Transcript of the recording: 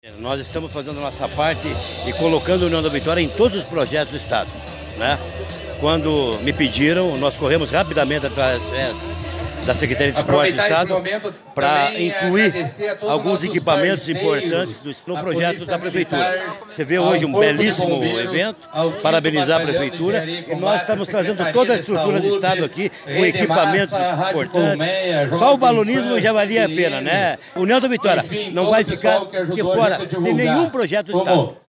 Nós estamos fazendo a nossa parte e colocando a União da Vitória em todos os projetos do Estado, né? Quando me pediram, nós corremos rapidamente atrás da Secretaria de Esporte do Estado para incluir alguns equipamentos importantes no projeto da Prefeitura. Você vê hoje um belíssimo evento, parabenizar a Prefeitura, e nós estamos trazendo toda a estrutura do Estado aqui, com equipamentos importantes. Só o balonismo já valia a pena, né? União da Vitória não vai ficar de fora de nenhum projeto do Estado.